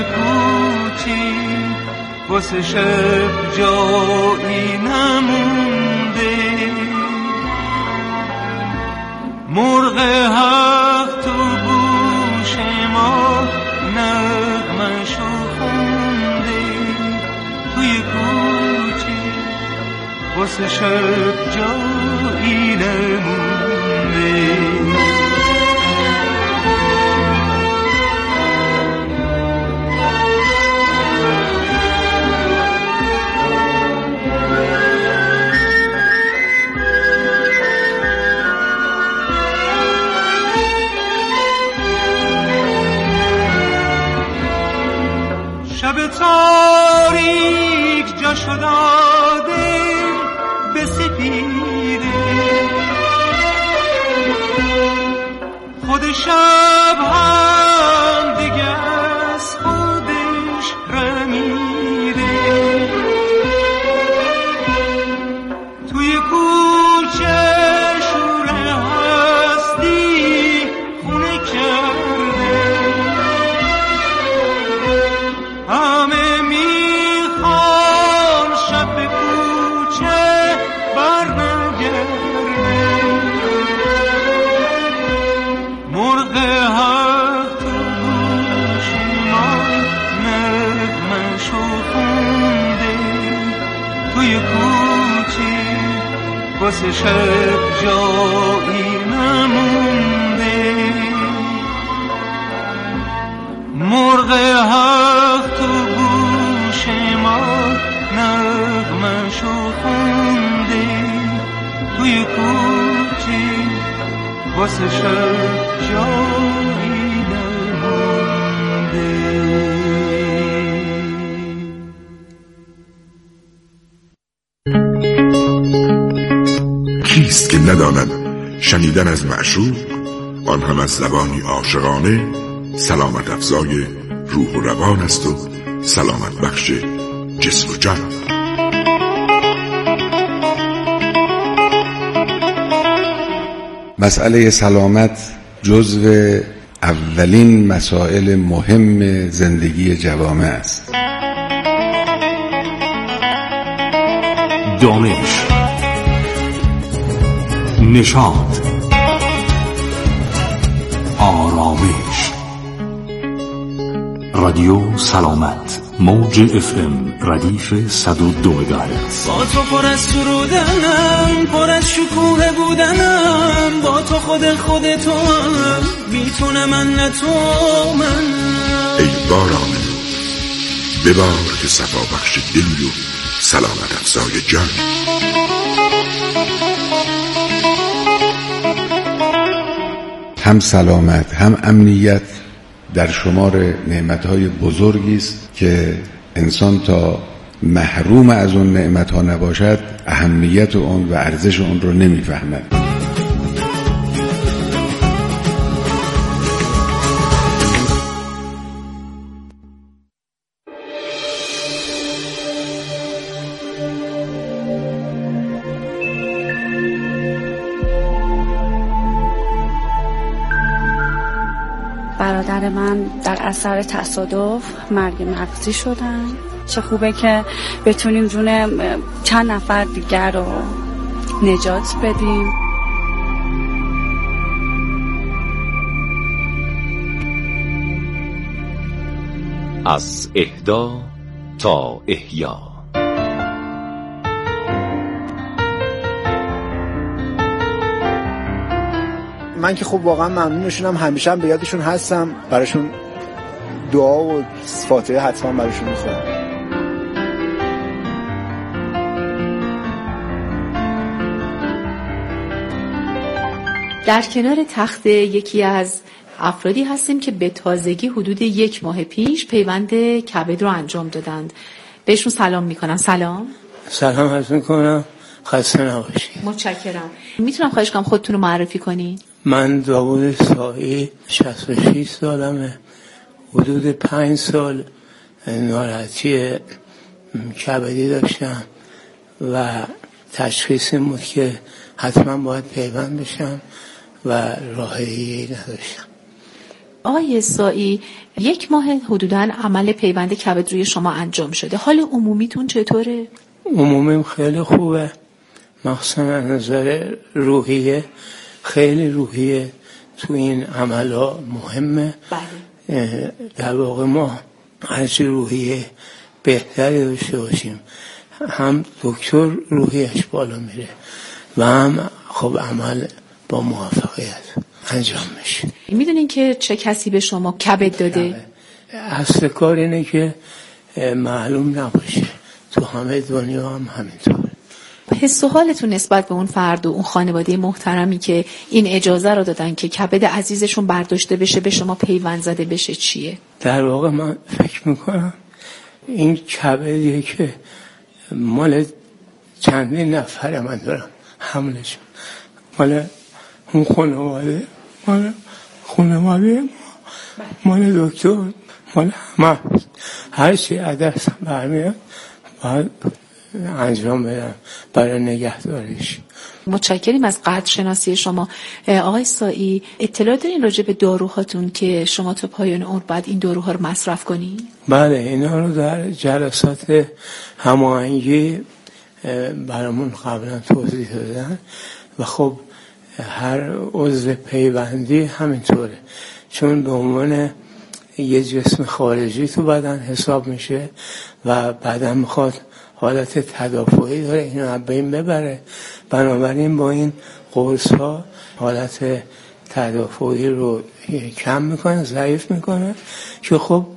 کوچی واسه شب جایی نمونده. مرغ حق تو گوش ما نغمشو خونده. توی کوچی واسه شب جایی نمونده. شب تاریک جاشو داده به سپیده. خود شب هم دیگه از خودش رمیده. توی کوچه شور هستی خونه کرده. همه میخوان شب به کوچه برنگرده. مرغ حق تو گوش ما نغمشو خونده. توی کوچه واسه شب جایی نمونده. مرغ حق تو گوش ما نغمشو خونده. توی کوچه واسه شب جایی نمونده. کیست که نداند شنیدن از معشوق، آن هم از زبانی عاشقانه، سلامت افزای روح و روان است و سلامت بخش جسم و جان. مسئله سلامت جزو اولین مسائل مهم زندگی جوامع است. دانش، نشاط، آرامش. رادیو سلامت، موج FM ردیف 102 مگاهرتز. با تو پر از سرودنم، پر از شکوه بودنم. با تو خودتو هم، بی تو نه من نه تو من. ای باران ببار که صفا بخش دل و سلامت افزای جان. هم سلامت هم امنیت در شمار نعمتهای بزرگی است که انسان تا محروم از اون نعمتها نباشد اهمیت اون و ارزش اون رو نمیفهمد. برادر من در اثر تصادف مرگ مغزی شدن. چه خوبه که بتونیم جون چند نفر دیگر رو نجات بدیم. از اهدا تا احیا. من که خب واقعا ممنونشونم، همیشه هم به یادشون هستم، براشون دعا و فاتحه حتما براشون میخونم. در کنار تخت یکی از افرادی هستیم که به تازگی حدود 1 ماه پیش پیوند کبد رو انجام دادند. بهشون سلام میکنم. سلام عرض میکنم، خسته نباشید. متشکرم. میتونم خواهش کنم خودتون رو معرفی کنین؟ من داوود سایی، 66 سالمه. حدود 5 سال ناراحتی کبدی داشتم و تشخیص این بود که حتما باید پیوند بشم و راه دیگه‌ای نداشتم. آقای اسایی، 1 ماه حدوداً عمل پیوند کبد روی شما انجام شده. حال عمومیتون چطوره؟ عمومیم خیلی خوبه، مخصوصا از نظر روحیه. خیلی روحیه تو این عملا مهمه. بله. در واقع ما هرچی روحیه بهتری داشته باشیم، هم دکتر روحیش بالا میره و هم خب عمل با موفقیت انجام میشه. میدونین که چه کسی به شما کبد داده؟ اصل کار اینه که معلوم نباشه، تو همه دنیا هم همینطور. حس و حالتون نسبت به اون فرد و اون خانواده محترمی که این اجازه رو دادن که کبد عزیزشون برداشته بشه، به شما پیوند زده بشه، چیه؟ در واقع من فکر میکنم این کبدیه که مال چندین نفر من دارم حملشون، مال اون خانواده، مال خانواده مال دکتر، مال همه. هرچی عدس برمیاد باید انجام بدم برای نگهداریش. متشکریم از قدرشناسی شما. آقای سایی، اطلاع دارین راجع به داروهاتون که شما تا پایان عمر باید این داروها رو مصرف کنین؟ بله، اینا رو در جلسات هماهنگی برامون قبلا توضیح دادن و خب هر عضو پیوندی همینطوره، چون به عنوان یه جسم خارجی تو بدن حساب میشه و بدن میخواد حالت تدافعی داره اینو از بین ببره، بنابراین با این قرص ها حالت تدافعی رو کم میکنه، ضعیف میکنه، که خب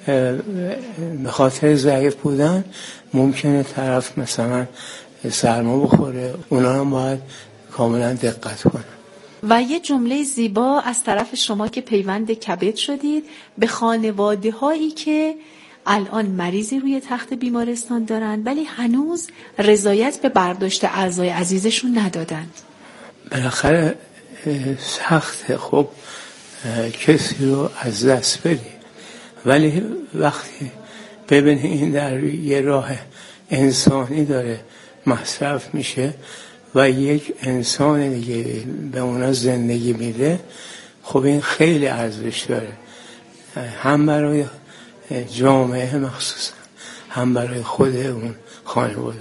به خاطر ضعیف بودن ممکنه طرف مثلا سرما بخوره، اونا هم باید کاملا دقت کنه. و یه جمله زیبا از طرف شما که پیوند کبد شدید به خانواده هایی که الان مریضی روی تخت بیمارستان دارن ولی هنوز رضایت به برداشت اعضای عزیزشون ندادن. بالاخره سخته خب کسی رو از دست بدی، ولی وقتی ببینی این در یه راه انسانی داره مصرف میشه و یک انسان دیگه به اونا زندگی میده، خب این خیلی ارزش داره، هم برای جامعه مخصوصا، هم برای خود اون خانواده.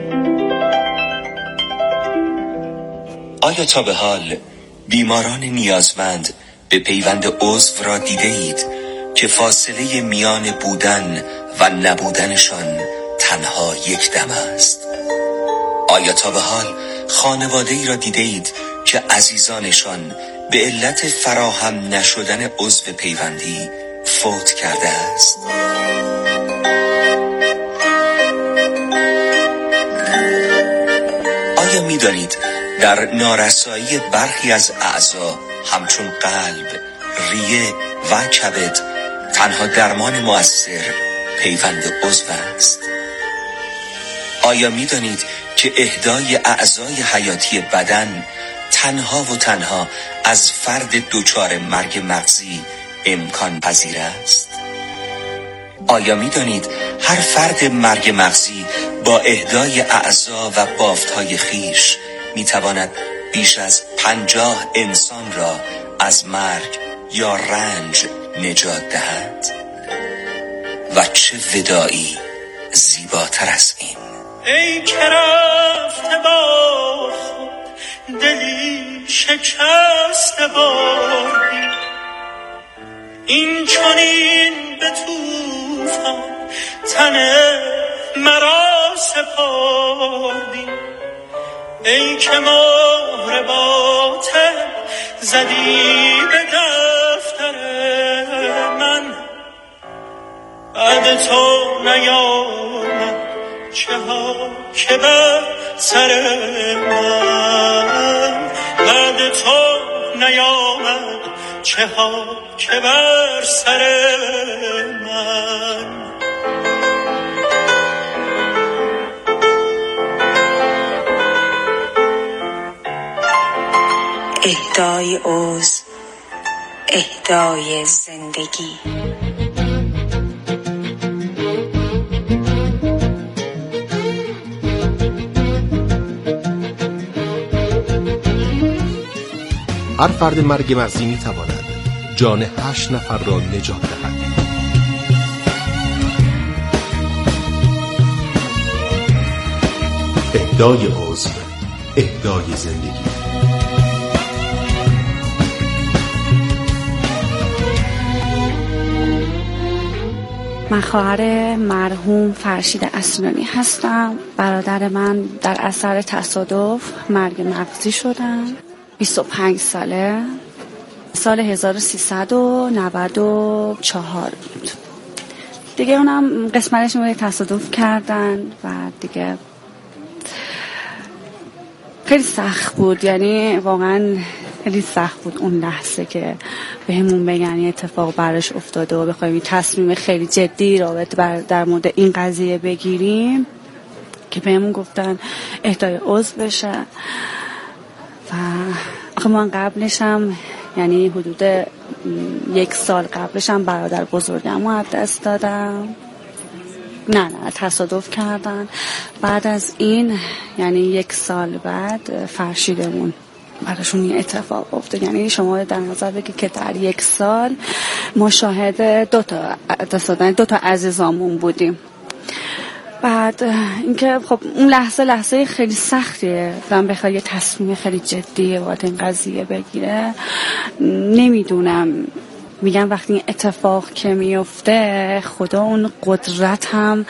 آیا تا به حال بیماران نیازمند به پیوند عضو را دیده اید که فاصله میان بودن و نبودنشان تنها یک دم است؟ آیا تا به حال خانواده ای را دیده اید که عزیزانشان به علت فراهم نشدن عضو پیوندی فوت کرده است؟ آیا می دانید در نارسایی برخی از اعضا همچون قلب، ریه و کبد تنها درمان مؤثر پیوند عضو است؟ آیا می دانید که اهدای اعضای حیاتی بدن تنها و تنها از فرد دچار مرگ مغزی امکان پذیر است؟ آیا می دانید هر فرد مرگ مغزی با اهدای اعضا و بافت‌های خیش می تواند بیش از 50 انسان را از مرگ یا رنج نجات دهد؟ و چه وداعی زیباتر از این؟ ای که رفته با خود دلی شکسته باری، این چنین به طوفان تن مرا سپردی. ای که مهر باطل زدی به دفتر من، بعد تو نیامد چه ها که بر سر من، بعد تو نیامد چه ها که بر سر من. اهدای عضو، اهدای زندگی. هر فرد مرگ مغزی می‌تواند جان 8 نفر را نجات دهد. اهدای عضو، اهدای زندگی. من خواهر مرحوم فرشید اصلانی هستم. برادر من در اثر تصادف مرگ مغزی شدن. 25 ساله. سال 1394 بود. دیگه اونم قسمتش رو تصادف کردن و دیگه خیلی سخت بود. یعنی واقعا خیلی سخت بود اون لحظه که بهمون بگن یه اتفاق براش افتاده و بخوایم تصمیم خیلی جدی در مورد این قضیه بگیریم، که بهمون گفتن اهدای عضو بشه. و آخه من قبلش هم، یعنی حدود 1 سال قبلش هم برادر بزرگم رو از دست دادم. نه تصادف کردن. بعد از این یعنی 1 سال بعد فرشیدمون براشون یه اتفاق افتاد. یعنی شما در نظر بگید که در 1 سال ما شاهد 2 تا عزیزامون بودیم. بعد اینکه خب اون لحظه خیلی سختیه. من بخواد یه تصمیم خیلی جدیه واسه این قضیه بگیره. نمیدونم، میگن وقتی این اتفاق که میفته خدا اون قدرت هم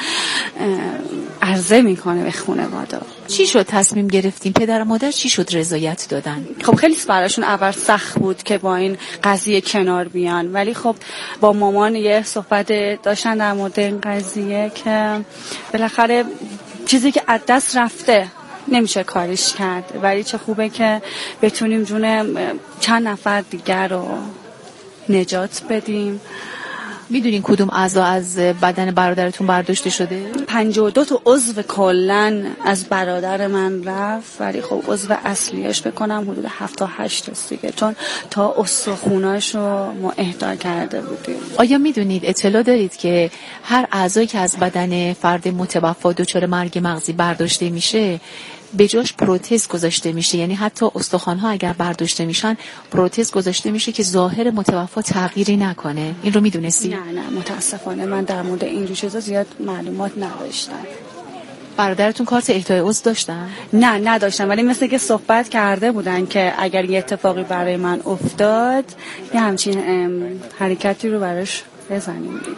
عرضه میکنه به خانواده. چی شد تصمیم گرفتیم؟ پدر و مادر چی شد رضایت دادن؟ خب خیلی براشون اول سخت بود که با این قضیه کنار بیان، ولی خب با مامان یه صحبت داشتن در مورد این قضیه که بالاخره چیزی که از دست رفته نمیشه کارش کرد، ولی چه خوبه که بتونیم جون چند نفر دیگر رو نجات بدیم. میدونین کدوم اعضا از بدن برادرتون برداشته شده؟ 52 تا عضو کلن از برادر من رفت، ولی خب عضو اصلیش بکنم حدود 7 تا 8 تا دیگه، چون تا استخوناشو ما اهدا کرده بودیم. آیا میدونید، اطلاع دارید که هر اعضایی که از بدن فرد متوفا دچار مرگ مغزی برداشته میشه به جاش پروتز گذاشته میشه؟ یعنی حتی استخوان‌ها اگر برداشته میشن پروتز گذاشته میشه که ظاهر متوفا تغییری نکنه. این رو میدونستی؟ نه متاسفانه من در مورد این جور چیزا زیاد معلومات نداشتم. برادرتون کارت اهدای عضو داشتن؟ نه نداشتن، ولی مثل که صحبت کرده بودن که اگر یه اتفاقی برای من افتاد یه همچین حرکتی رو براش بزنیم دیگه.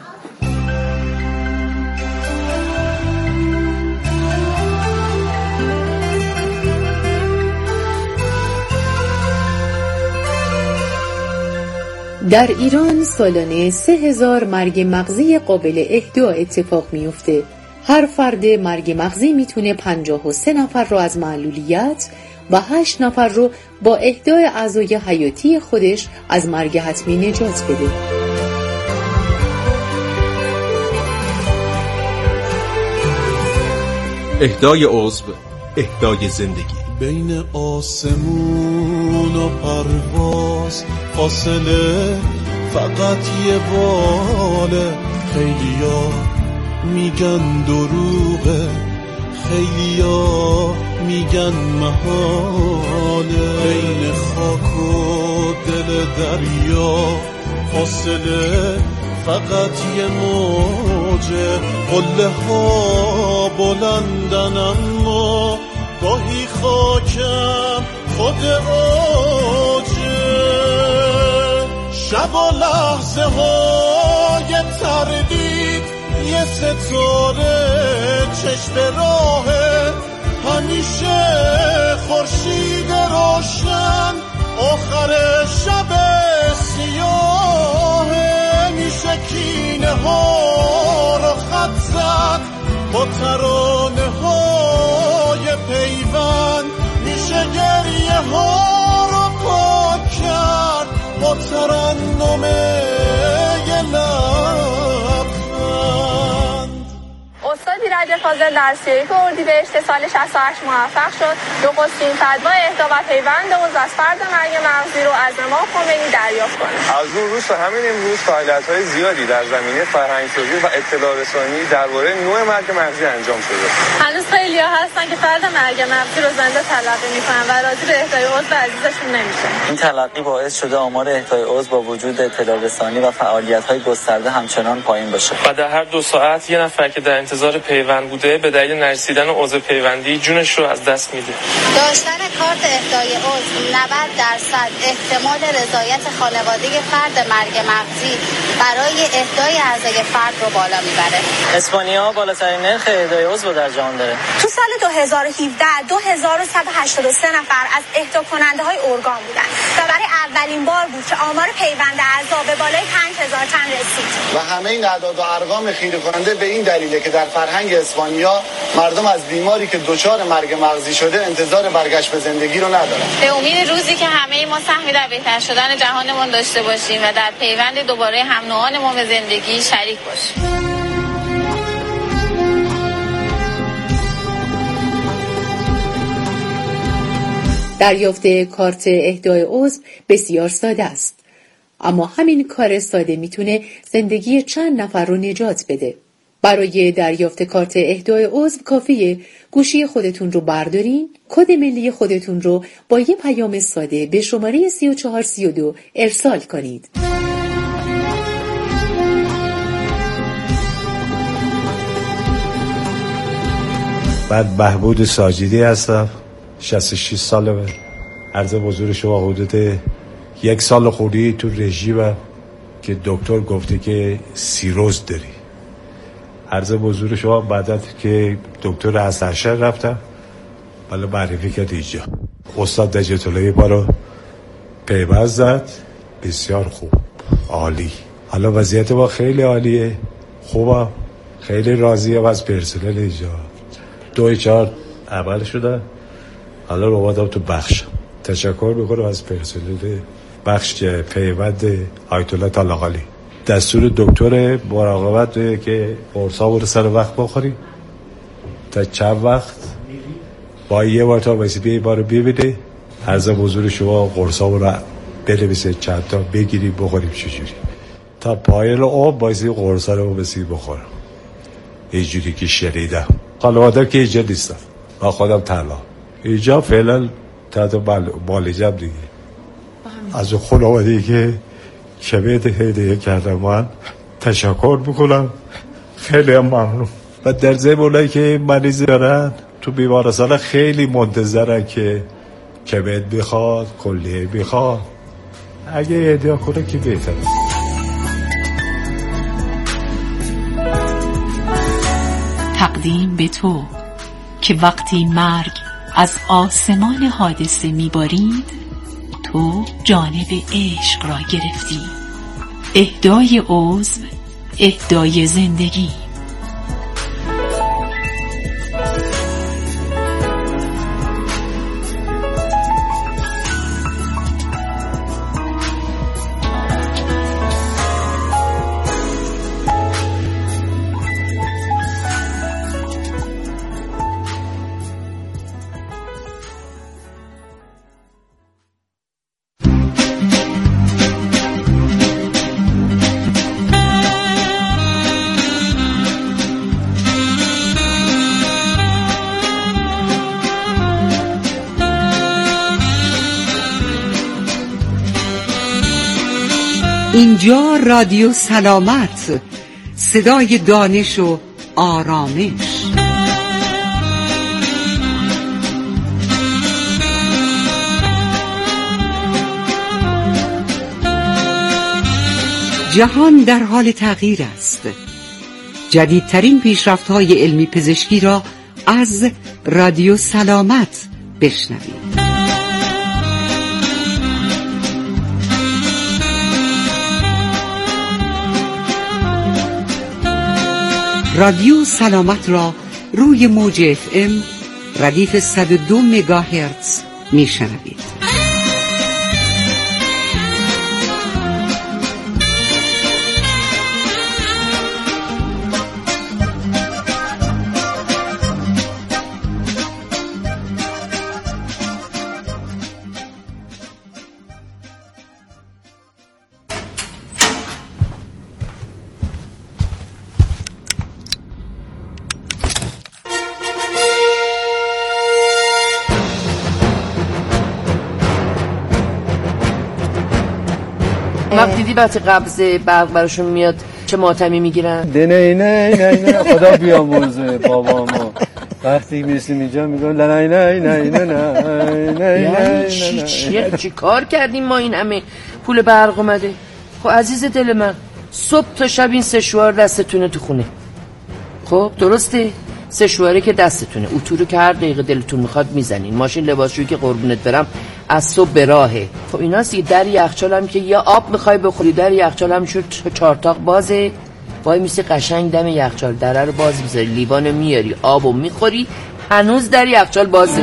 در ایران سالانه 3000 مرگ مغزی قابل اهدا اتفاق میفته. هر فرد مرگ مغزی میتونه 53 نفر رو از معلولیت و 8 نفر رو با اهدای اعضای حیاتی خودش از مرگ حتمی نجات بده. اهدای عضو، اهدای زندگی. بین آسمون و پرواز فاصله فقط یه باله. خیلیا میگن دروغه، خیلیا میگن محاله. بین خاک و دل دریا فاصله فقط یه موجه. قله ها بلندن اما گاهی خاکم خود اوجه. شب و لحظه های تردید یه ستاره چشم راهه. همیشه خورشید روشن آخر شب سیاهه. میشه کینه ها رو خط زد با ترانه های پیوند. میشه گریه ها رو پاک کرد با ترنم یه لبخند. استاد ایراد فاضل در 31 اردیبهشت سال 68 موفق شد نخستین فتوا اهدا و پیوند عضو از فرد مرگ مغزی رو از امام خمینی دریافت کنه. از اون روز تا همین امروز فعالیت‌های زیادی در زمینه فرهنگ‌سازی و اطلاع رسانی درباره نوع مرگ مغزی انجام شده. هنوز خیلی‌ها هستن که فرد مرگ مغزی رو زنده تلقی می‌کنن و راضی به اهدای عضو عزیزشون نمیشن. این تلقی باعث شده آمار اهدای عضو با وجود اطلاع رسانی و فعالیت‌های گسترده همچنان پایین باشه. و در هر 2 ساعت یه نفر که در انتظار پیوند بوده به دلیل نرسیدن عضو پیوندی جونش رو از دست میده. داشتن کارت اهدای عضو 90% احتمال رضایت خانواده فرد مرگ مغزی برای اهدای اعضای فرد رو بالا میبره. اسپانیا بالاترین نرخ اهدای عضو در جهان داره. تو سال 2017 2183 نفر از اهدا کننده های ارگان بودن و برای اولین بار بود که آمار پیوند اعضا به بالای 5000 تن رسید. و همه این اعداد و ارقام خیره کننده به این دلیله که در فرهنگ اسپانیا مردم از بیماری که دچار مرگ مغزی شده انتظار برگشت به زندگی رو ندارن. به امید روزی که همه ما سهمی در بهتر شدن جهانمون داشته باشیم و در پیوند دوباره هم نوعانمون به زندگی شریک باشیم. دریافت کارت اهدای عضو بسیار ساده است، اما همین کار ساده میتونه زندگی چند نفر رو نجات بده. برای دریافت کارت اهدای عضو کافیه گوشی خودتون رو بردارین، کد ملی خودتون رو با یه پیام ساده به شماره 3432 ارسال کنید. بعد بهبود ساجدی هستم، 66 ساله. عرض حضور شما حدود 1 سال خوردی تو رژیمم که دکتر گفته که سیروز داری. عرض حضور شما بعد که دکتر حسن‌شهر رفتم بالا معرفی کرد اینجا استاد نجات‌الله بارو پیوند زد. بسیار خوب، عالی. حالا وضعیت ما خیلی عالیه، خوبم، خیلی راضیم از پرسنل اینجا. 2-4 عمل شدن. حالا رو اومدم تو بخش. تشکر میکنم از پرسنل بخش پیوند آیت الله طالقانی. دستور دکتر مراقبت که قرصا رو سر وقت بخوریم تا چند وقت با یه بار تا واسه بار ببینه. عرض حضور شما قرصا رو بنویسه چند تا بگیریم بخوریم چجوری تا پایان عمر واسه قرصا رو بخورم. اینجوری که شنیدم. حالا آدم که اینجا نیستم، با خودم تنها اینجا فعلا تحت بالجم دیگه. از خانواده‌ای که کبد هدیه کردم من تشکر میکنم، خیلی هم ممنون. و در ضمن اونایی که مریض دارن تو بیمارستان خیلی منتظرن که کبد بخواد، کلیه بخواد، اگه هدیه کنه که بهتره. تقدیم به تو که وقتی مرگ از آسمان حادثه میبارید تو جانب عشق را گرفتی. اهدای عضو، اهدای زندگی. اینجا رادیو سلامت، صدای دانش و آرامش. جهان در حال تغییر است. جدیدترین پیشرفت‌های علمی پزشکی را از رادیو سلامت بشنوید. رادیو سلامت را روی موج FM ردیف 102 مگاهرتز میشنوید. وقتی قبض برق براشون میاد چه ماتمی میگیرن؟ نه خدا بیامرزه بابامو. وقتی میرسیم اینجا میگم نه چی کار کردیم ما این همه پول برق اومده؟ خب عزیز دل من، صبح تا شب این سشوار دستتونه تو خونه. خب درسته؟ سشواره که دستتونه، اتو رو که هر دقیقه دلتون میخواد میزنین، ماشین لباسشویی که قربونت برم از صبح به راهه. خب ایناست دیگه. در یخچال هم که یا آب میخوای بخوری، در یخچال هم شد چارتاق بازه، وای میسی قشنگ دم یخچال دره رو باز میذاری، لیوانو میاری آبو میخوری، هنوز در یخچال بازه.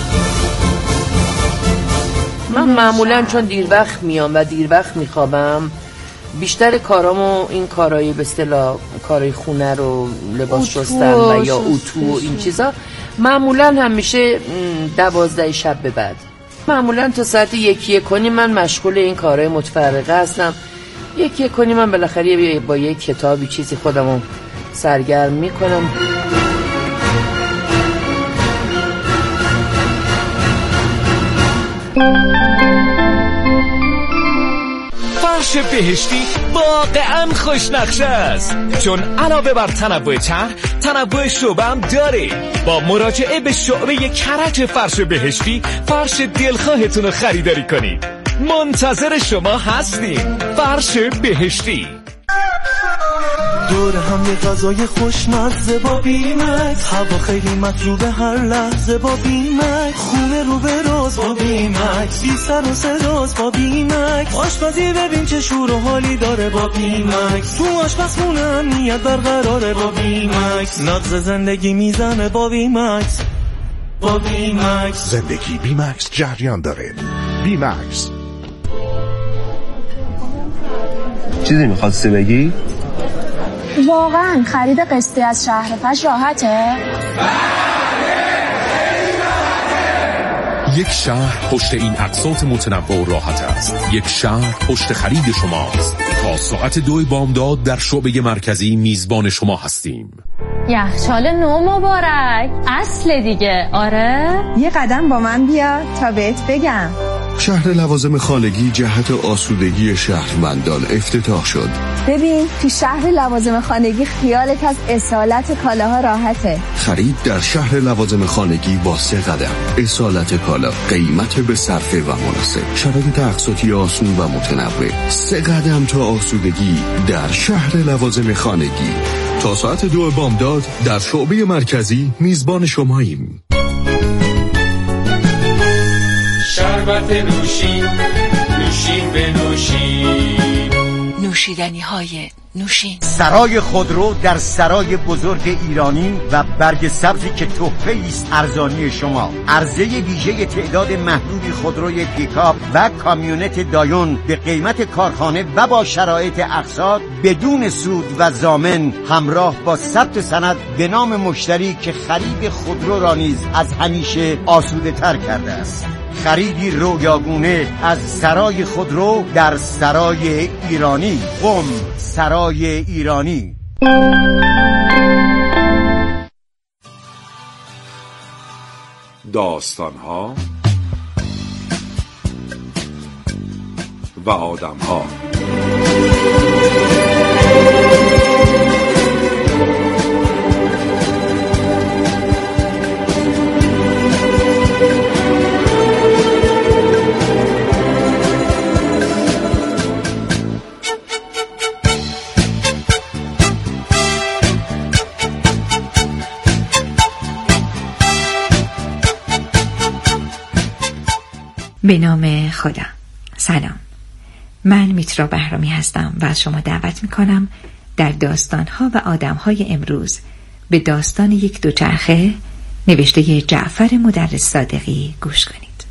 من معمولا چون دیر وقت میام و دیر وقت میخوابم، بیشتر کارامو این کارهای به اصطلاح کارهای خونه رو، لباس شستن و یا اتو و این چیزا، معمولا همیشه 12 شب به بعد، معمولا تا ساعت 1-1 من مشغول این کارهای متفرقه هستم. 1-1 من بالاخره با یک کتابی چیزی خودمو سرگرم میکنم. فرش بهشتی واقعا خوشنقشه است، چون علاوه بر تنوع طرح، تنوع شعبه هم داره. با مراجعه به شعبه کرج فرش بهشتی، فرش دلخواهتون رو خریداری کنید. منتظر شما هستیم. فرش بهشتی. دور هم یه غذای خوشمزه با بیمکس، هوا خیلی مطلوبه هر لحظه با بیمکس، خونه رو به راز با بیمکس، بی سر و صداست با بیمکس، آشپزی ببین چه شور و حالی داره با بیمکس، تو آشپزخونه امنیت برقراره با بیمکس، نبض زندگی میزنه با بیمکس. با بیمکس زندگی بیمکس جریان داره. بیمکس. چیزی میخواستی بگی؟ واقعا خرید قسطی از شهرفش راحته؟ یک شهر پشت این اقساط متنوع و راحت است. یک شهر پشت خرید شماست. تا ساعت 2 بامداد در شعبه مرکزی میزبان شما هستیم. یخچال نو مبارک، اصل دیگه. آره یه قدم با من بیا تا بهت بگم. شهر لوازم خانگی جهت آسودگی شهروندان افتتاح شد. ببین تو شهر لوازم خانگی خیالت از اصالت کالاها راحته. خرید در شهر لوازم خانگی با 3 قدم. اصالت کالا، قیمت به صرفه و مناسب، شرایط اقساطی آسون و متنوع. 3 قدم تا آسودگی در شهر لوازم خانگی. تا ساعت 2 بامداد در شعبه مرکزی میزبان شماییم. شربت نوشین، نوشین به نوشین، نوشیدنی های نوشین. سرای خودرو در سرای بزرگ ایرانی و برگ سبزی که تحفه است ارزانی شما. عرضه ویژه تعداد محدودی خودروی پیکاپ و کامیونت دایون به قیمت کارخانه و با شرایط اقساط بدون سود و ضامن، همراه با ثبت سند به نام مشتری که خرید خودرو را نیز از همیشه آسوده تر کرده است. خریدی رویاگونه از سرای خودرو در سرای ایرانی. قم، سرای ایرانی. داستان‌ها و آدم‌ها. به نام خدا. سلام، من میترا بهرامی هستم و از شما دعوت میکنم در داستانها و آدمهای امروز به داستان یک دوچرخه نوشته جعفر مدرس صادقی گوش کنید.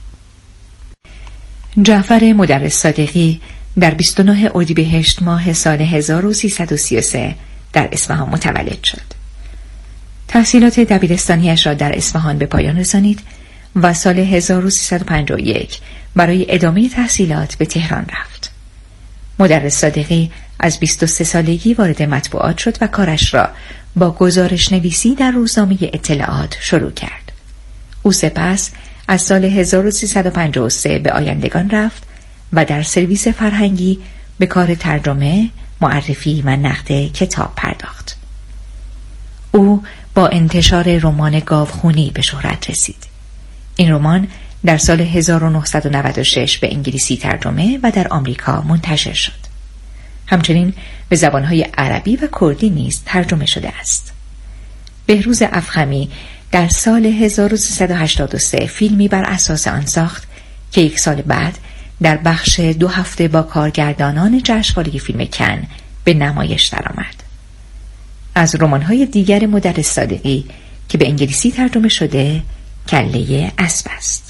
جعفر مدرس صادقی در 29 اردیبهشت ماه سال 1333 در اصفهان متولد شد. تحصیلات دبیرستانیش را در اصفهان به پایان رسانید و سال 1351 برای ادامه تحصیلات به تهران رفت. مدرس صادقی از 23 سالگی وارد مطبوعات شد و کارش را با گزارش نویسی در روزنامه اطلاعات شروع کرد. او سپس از سال 1353 به آیندگان رفت و در سرویس فرهنگی به کار ترجمه، معرفی و نقد کتاب پرداخت. او با انتشار رمان گاوخونی به شهرت رسید. این رمان در سال 1996 به انگلیسی ترجمه و در آمریکا منتشر شد. همچنین به زبانهای عربی و کردی نیز ترجمه شده است. بهروز افخمی در سال 1383 فیلمی بر اساس آن ساخت که یک سال بعد در بخش 2 هفته با کارگردانان جشنواره فیلم کن به نمایش درآمد. از رمان‌های دیگر مدرس صادقی که به انگلیسی ترجمه شده کله اسب است.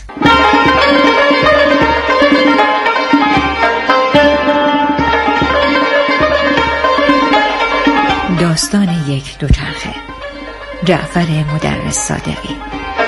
داستان یک دوچرخه، جعفر مدرس صادقی.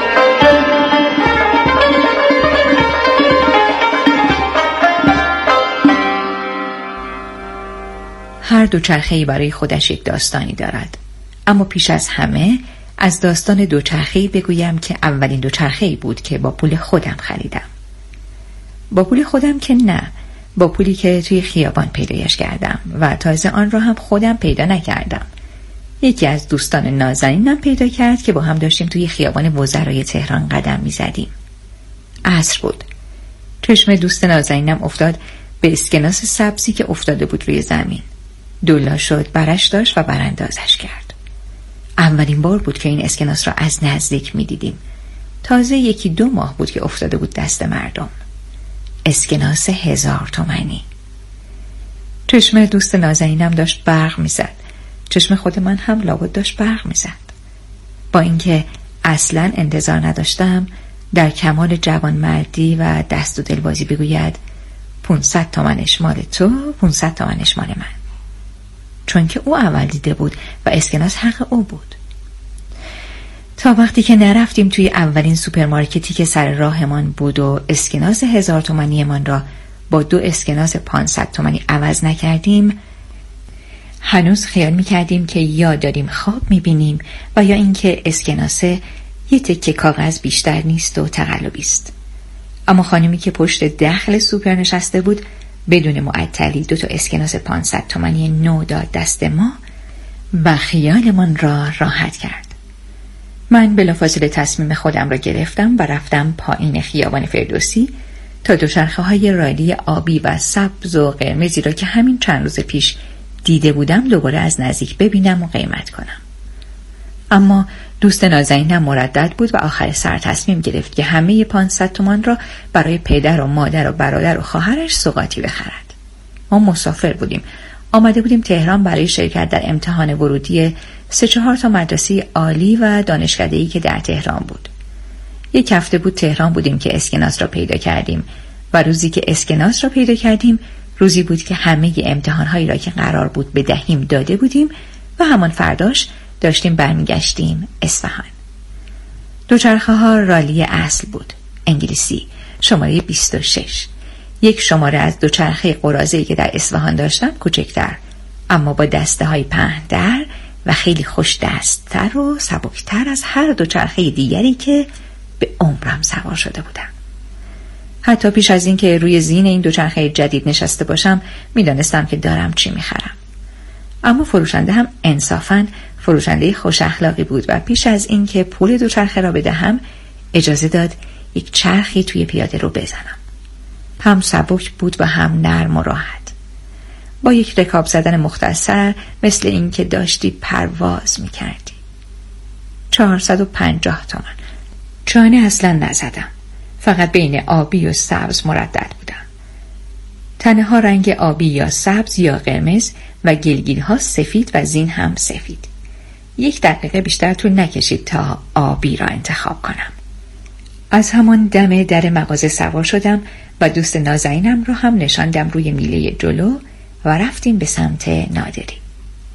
هر دوچرخه‌ای برای خودش یک داستانی دارد، اما پیش از همه از داستان دوچرخه‌ای بگویم که اولین دوچرخه‌ای بود که با پول خودم خریدم. با پول خودم که نه، با پولی که توی خیابان پیدایش کردم و تازه آن را هم خودم پیدا نکردم. یکی از دوستان نازنینم پیدا کرد که با هم داشتیم توی خیابان وزرای تهران قدم می‌زدیم. عصر بود. چشم دوست نازنینم افتاد به اسکناس سبزی که افتاده بود روی زمین. دولا شد، برش داشت و براندازش کرد. اولین بار بود که این اسکناس را از نزدیک می‌دیدیم. تازه 1-2 ماه بود که افتاده بود دست مردم. اسکناس 1000 تومانی. چشم دوست نازنینم داشت برق می‌زد. چشم خود من هم لابد داشت برق می‌زد. با اینکه اصلاً انتظار نداشتم در کمال جوانمردی و دست و دلبازی بگوید 500 تومنش مال تو، 500 تومنش مال من. چون که او اول دیده بود و اسکناس حق او بود. تا وقتی که نرفتیم توی اولین سوپرمارکتی که سر راهمان بود و اسکناس 1000 تومانی من را با 2 اسکناس 500 تومانی عوض نکردیم، هنوز خیال میکردیم که یا داریم خواب میبینیم و یا اینکه اسکناس یه تکه کاغذ بیشتر نیست و تقلبی است. اما خانمی که پشت دخل سوپر نشسته بود بدون معطلی 2 اسکناس 500 تومانی نو داد دست ما و خیالمان را راحت کرد. من بلافاصله تصمیم خودم را گرفتم و رفتم پایین خیابان فردوسی تا دوچرخه‌های رالی آبی و سبز و قرمزی را که همین چند روز پیش دیده بودم دوباره از نزدیک ببینم و قیمت کنم. اما دوست نازنینم مردد بود و آخر سر تصمیم گرفت که همه 500 تومان را برای پدر و مادر و برادر و خواهرش سوغاتی بخرد. ما مسافر بودیم. آمده بودیم تهران برای شرکت در امتحان ورودی 3-4 تا مدرسه عالی و دانشکده‌ای که در تهران بود. 1 هفته بود تهران بودیم که اسکناس را پیدا کردیم و روزی که اسکناس را پیدا کردیم روزی بود که همه امتحان‌هایی را که قرار بود بدهیم داده بودیم و همان فرداش داشتیم برمیگشتیم اصفهان. دوچرخه‌ها رالی اصل بود، انگلیسی، شماره 26. یک شماره از دوچرخه قرازه‌ای که در اصفهان داشتم کوچکتر، اما با دسته‌های پهن‌تر و خیلی خوش دست‌تر و سبکتر از هر دوچرخه دیگری که به عمرم سوار شده بودم. حتی پیش از این که روی زین این دوچرخه جدید نشسته باشم میدانستم که دارم چی میخرم. اما فروشنده هم انصافاً فروشنده خوش اخلاقی بود و پیش از این که پول دوچرخه را بدهم اجازه داد یک چرخی توی پیاده رو بزنم. هم سبک بود و هم نرم و راحت. با یک رکاب زدن مختصر مثل این که داشتی پرواز میکردی. 450 تومان. چانه اصلا نزدم. فقط بین آبی و سبز مردد بودم. تنه ها رنگ آبی یا سبز یا قرمز و گلگیل ها سفید و زین هم سفید. 1 دقیقه بیشتر طول نکشید تا آبی را انتخاب کنم. از همان دم در مغازه سوار شدم و دوست نازنینم را هم نشاندم روی میله جلو و رفتیم به سمت نادری.